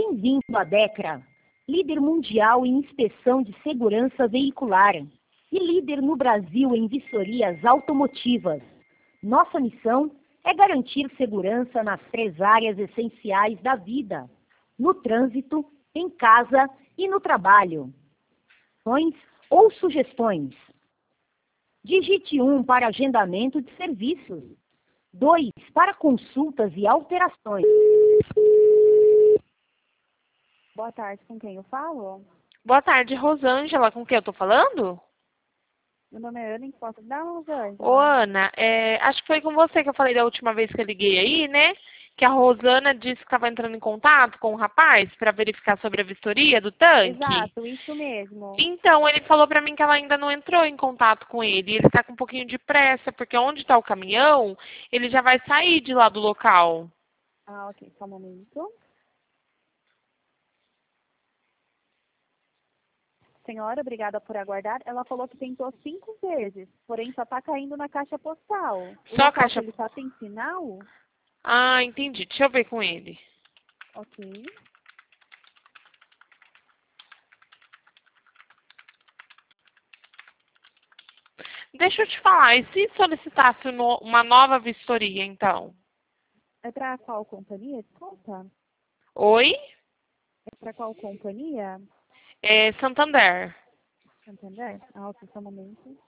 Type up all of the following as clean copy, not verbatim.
Bem-vindo à Decra, líder mundial em inspeção de segurança veicular e líder no Brasil em vistorias automotivas. Nossa missão é garantir segurança nas 3 áreas essenciais da vida: no trânsito, em casa e no trabalho. Ou sugestões. Digite 1 para agendamento de serviços, 2 para consultas e alterações. Boa tarde, com quem eu falo? Boa tarde, Rosângela. Com quem eu tô falando? Meu nome é Ana, em que posso dar, Rosângela? Ô, Ana, acho que foi com você que eu falei da última vez que eu liguei aí, né? Que a Rosana disse que estava entrando em contato com o rapaz para verificar sobre a vistoria do tanque. Exato, isso mesmo. Então, ele falou para mim que ela ainda não entrou em contato com ele. Ele está com um pouquinho de pressa, porque onde está o caminhão, ele já vai sair de lá do local. Ah, ok, só um momento. Senhora, obrigada por aguardar. Ela falou que tentou 5 vezes, porém só está caindo na caixa postal. Só a local caixa... que ele só tem sinal? Ah, entendi. Deixa eu ver com ele. Ok. Deixa eu te falar, e se solicitasse uma nova vistoria, então? É para qual companhia? Desculpa. Oi? É para qual companhia? É Santander. Santander? Ah, ok, só um momento.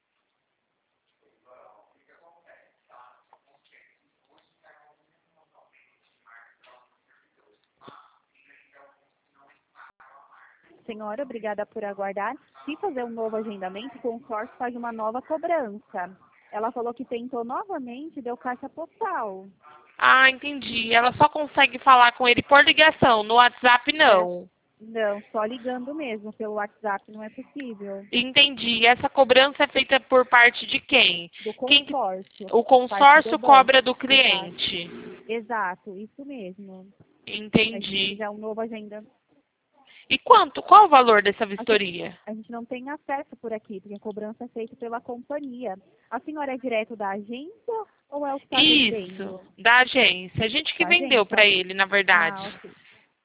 Senhora, obrigada por aguardar. Se fazer um novo agendamento, o consórcio faz uma nova cobrança. Ela falou que tentou novamente e deu caixa postal. Ah, entendi. Ela só consegue falar com ele por ligação, no WhatsApp não. Não, só ligando mesmo, pelo WhatsApp não é possível. Entendi. Essa cobrança é feita por parte de quem? Do consórcio. O consórcio cobra do cliente. Exato, isso mesmo. Entendi. Já um novo agendamento. E quanto? Qual o valor dessa vistoria? A gente não tem acesso por aqui, porque a cobrança é feita pela companhia. A senhora é direto da agência ou é o que está vendendo? Isso, da agência. A gente que vendeu para ele, na verdade. Ah, ok.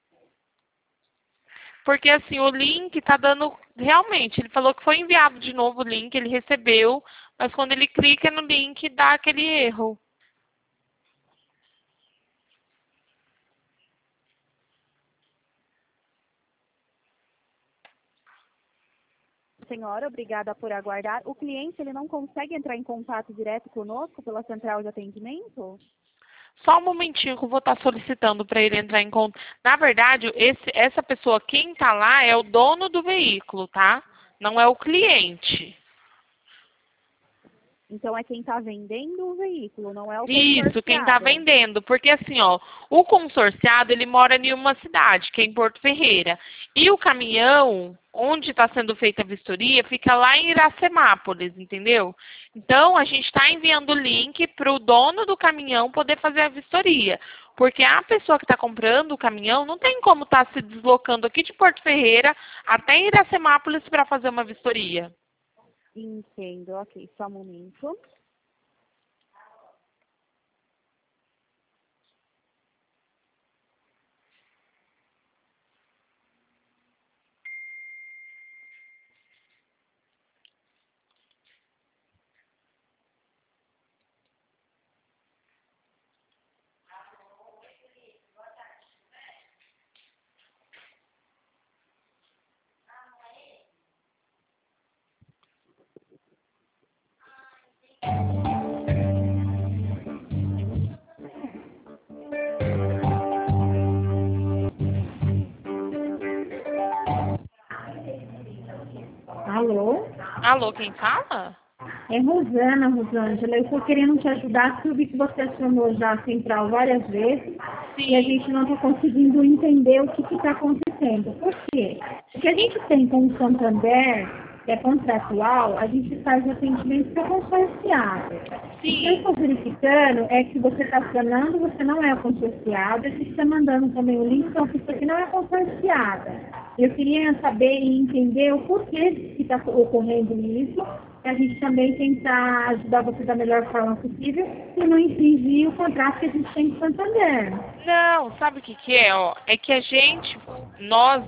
Porque assim, o link tá dando... Realmente, ele falou que foi enviado de novo o link, ele recebeu, mas quando ele clica no link, dá aquele erro. Senhora, obrigada por aguardar. O cliente ele não consegue entrar em contato direto conosco pela central de atendimento? Só um momentinho que eu vou estar solicitando para ele entrar em contato. Na verdade, essa pessoa, quem está lá, é o dono do veículo, tá? Não é o cliente. Então é quem está vendendo o veículo, não é o consorciado. Isso, quem está vendendo. Porque assim, ó, o consorciado, ele mora em uma cidade, que é em Porto Ferreira. E o caminhão, onde está sendo feita a vistoria, fica lá em Iracemápolis, entendeu? Então, a gente está enviando o link para o dono do caminhão poder fazer a vistoria. Porque a pessoa que está comprando o caminhão não tem como estar se deslocando aqui de Porto Ferreira até Iracemápolis para fazer uma vistoria. Entendo, ok, só um momento. Alô? Alô, quem fala? É Rosângela. Eu estou querendo te ajudar, porque eu vi que você acionou já a central várias vezes. Sim. E a gente não está conseguindo entender o que está acontecendo. Por quê? Porque a gente tem com o Santander, que é contratual, a gente faz atendimento para consorciado. O que eu estou verificando é que você está acionando, você não é consorciado, a gente está mandando também o link para uma pessoa que não é consorciada. Eu queria saber e entender o porquê que está ocorrendo isso, a gente também tentar ajudar você da melhor forma possível e não infringir o contrato que a gente tem com o Santander. Não, sabe o que que é, ó? É que a gente, nós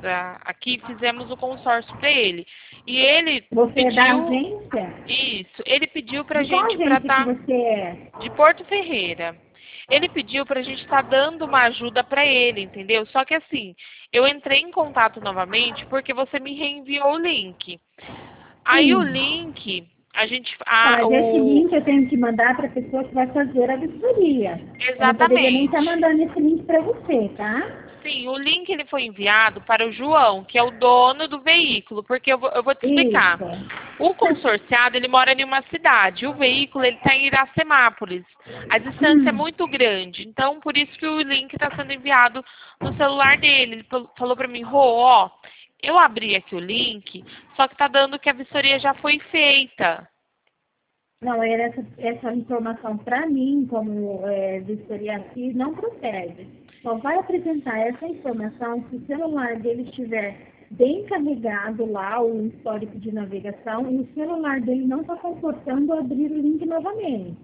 aqui fizemos o consórcio para ele. E ele Você é da pediu, agência? isso, ele pediu pra De qual gente agência tratar que você é? de Porto Ferreira. Ele pediu pra gente estar dando uma ajuda pra ele, entendeu? Só que assim, eu entrei em contato novamente porque você me reenviou o link. Aí o Sim. link, a gente, Mas esse link eu tenho que mandar para a pessoa que vai fazer a vistoria. Eu não poderia nem estar exatamente. mandando esse link para você, tá? Sim, o link ele foi enviado para o João, que é o dono do veículo, porque eu vou te explicar. Isso. O consorciado, ele mora em uma cidade, o veículo ele está em Iracemápolis. A distância é muito grande, então por isso que o link está sendo enviado no celular dele. Ele falou para mim, Rô, ó, eu abri aqui o link, só que está dando que a vistoria já foi feita. Não, essa informação para mim, como vistoria aqui, não procede. Só vai apresentar essa informação se o celular dele estiver bem carregado lá, o histórico de navegação, e o celular dele não está comportando abrir o link novamente.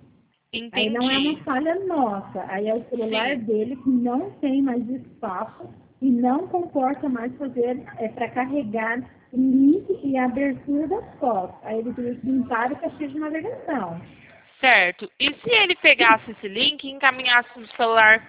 Aí não é uma Entendi. falha nossa, aí é o celular Sim. dele que não tem mais espaço e não comporta mais fazer para carregar o link e a abertura das fotos. Aí ele teria que limpar o caixinha de navegação. Certo. E se ele pegasse esse link e encaminhasse no celular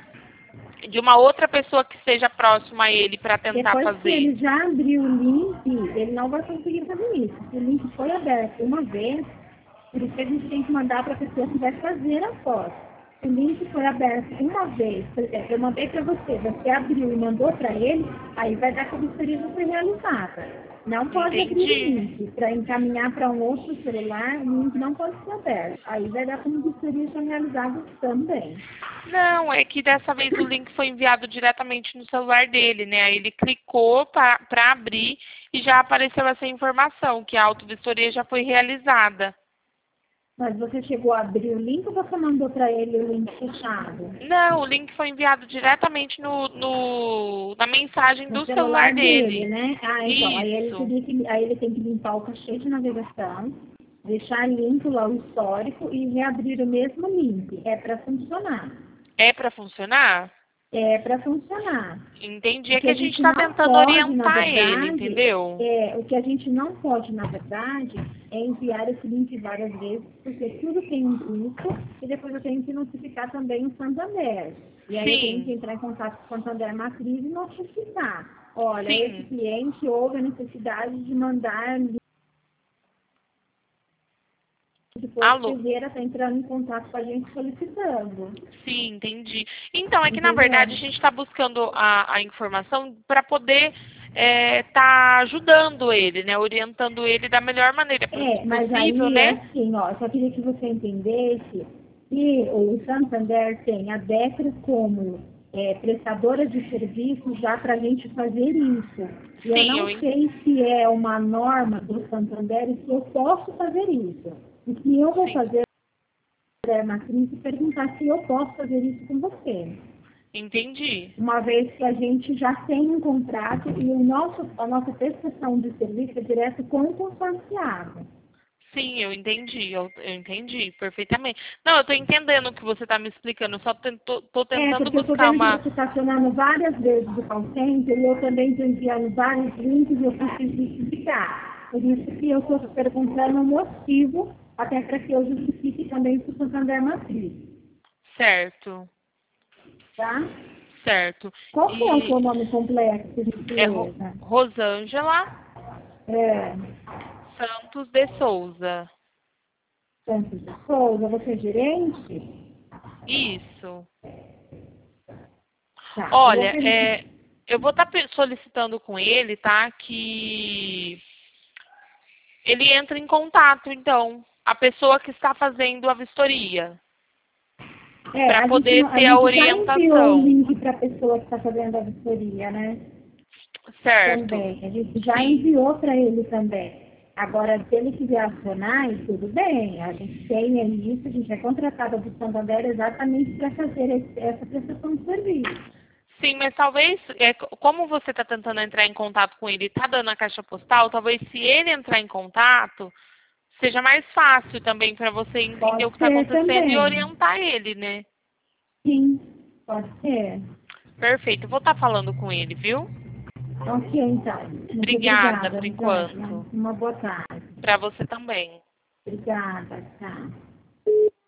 de uma outra pessoa que esteja próxima a ele para tentar Depois que fazer? ele já abriu o link, ele não vai conseguir fazer isso. Se o link foi aberto uma vez, por isso que a gente tem que mandar para a pessoa que vai fazer a foto. Se o link foi aberto uma vez, por exemplo, eu mandei para você, você abriu e mandou para ele, aí vai dar que a vistoria já foi realizada. Não pode abrir o Entendi. link. Para encaminhar para um outro celular, o link não pode ser aberto. Aí vai dar como vistoria já realizada também. Não, é que dessa vez o link foi enviado diretamente no celular dele, né? Aí ele clicou para abrir e já apareceu essa informação, que a autovistoria já foi realizada. Mas você chegou a abrir o link ou você mandou para ele o link fechado? Não, o link foi enviado diretamente na mensagem No do celular celular dele, dele. né? Ah, então, Isso. aí ele tem que limpar o cachê de navegação, deixar limpo lá o histórico e reabrir o mesmo link. É para funcionar. É para funcionar? É para funcionar. Entendi. O É que que a a gente gente está não tentando pode, na orientar ele, verdade, entendeu? o que a gente não pode, na verdade, é enviar esse link várias vezes, porque tudo tem um custo e depois eu tenho que notificar também o Santander. E aí eu tenho que Sim, entrar em contato com o Santander Matriz e notificar. Olha, esse sim. cliente houve a necessidade de mandar depois Alô? Ferreira está entrando em contato com a gente solicitando. Sim, entendi. Então, é que na verdade a Entendeu? gente está buscando a informação para poder estar ajudando ele, né? Orientando ele da melhor maneira Mas possível, aí é né? assim, ó, só queria que você entendesse que o Santander tem a Decra como prestadora de serviços já para a gente fazer isso. E eu Sim, não sei se é uma norma do Santander e se eu posso fazer isso. E se eu vou sim, fazer a matriz e perguntar se eu posso fazer isso com você. entendi. Uma vez que a gente já tem um contrato e a nossa prestação de serviço é direto com o consorciado. Sim, eu entendi, eu entendi perfeitamente. Não, eu estou entendendo o que você está me explicando, eu só tô tentando Porque eu estou buscar vendo que uma. você está acionando várias vezes o call center e eu também estou enviando vários links e eu preciso justificar. Por isso que eu estou perguntando o motivo, até para que eu justifique também para o Santander Matriz, Certo, tá? certo. Qual que é o seu E nome completo, por é gentileza? Rosângela É, Santos de Souza. Santos de Souza, você é gerente? Isso. Tá, eu vou Olha, perguntar. eu vou estar solicitando com ele, tá? Que ele entre em contato, então, a pessoa que está fazendo a vistoria, para poder A ter a gente já enviou o orientação. link para a pessoa que está fazendo a vistoria, né? Certo? Também. A gente já Sim. enviou para ele também. Agora, se ele quiser acionar, tudo bem. A gente tem isso, a gente é contratada do Santander exatamente para fazer essa prestação de serviço. Sim, mas talvez, como você está tentando entrar em contato com ele e está dando a caixa postal, talvez se ele entrar em contato, seja mais fácil também para você entender Pode o que está ser acontecendo também. e orientar ele, né? Sim, pode ser. Perfeito, eu vou estar falando com ele, viu? Ok, então. Muito Obrigada por Rosângela. enquanto. Uma boa tarde. Para você também. Obrigada, tchau.